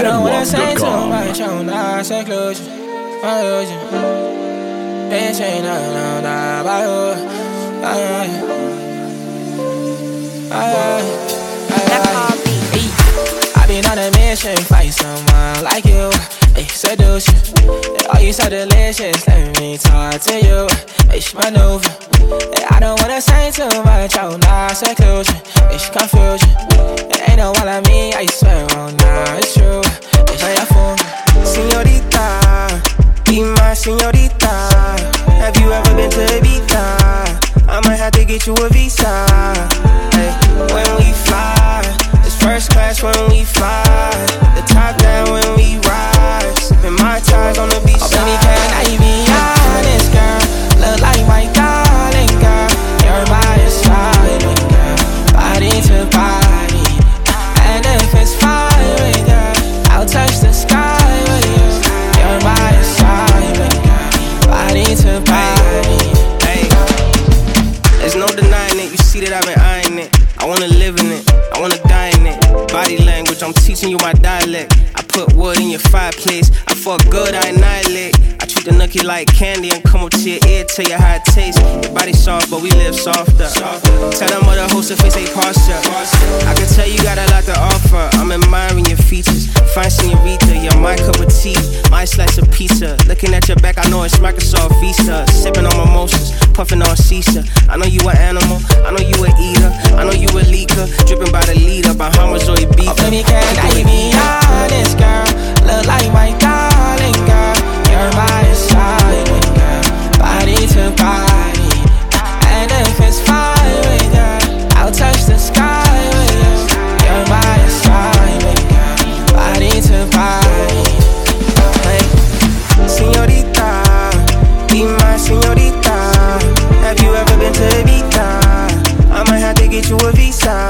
I don't wanna say too much on our seclusion. Bitch ain't nothing about you. I been on a mission, find someone like you. Ay, seduce you. All you so delicious, let me talk to you. It's maneuver. I don't wanna say too much on our seclusion. It's confusion. Ain't no one like me, I swear on now it's true. It's my phone. Señorita, be my señorita. Have you ever been to Ibiza? I might have to get you a visa. Hey, when we fly, it's first class when we fly. The top down when we rise. Sipping my ties on the beach. Oh, baby, can I be honest, girl? Look like my darling, girl. You're my assignment, girl. Body to body. And if it's fire, girl, I'll touch the sky with you. You're my assignment, girl. Body to body. Hey, there's no denying it. You see that I've been eyeing it. I wanna live in it. I wanna die in it. Body language, I'm teaching you my dialect. I put wood in your fireplace. I fuck good, I annihilate. I treat the nookie like candy and come up to your ear, tell you how it tastes. Your body soft, but we live softer. Tell them other hosts to face they posture. I can tell you got a lot to offer. I'm admiring your features. Fine señorita, you're my cup of tea, my slice of pizza. Looking at your back, I know it's Microsoft Visa. Sipping on mimosas, puffing on Caesar. I know you an animal, I know you a eater. I know you a leaker, dripping by the leader, Bahamas or Ibiza. Oh, baby, can I be honest, girl? Look like my darling, girl. You're my assignment, girl. Body to body. And if it's fire, girl, I'll touch the sky with you. You're my assignment, girl. Body to body. Hey, señorita, be my señorita. Have you ever been to Ibiza? I might have to get you a visa.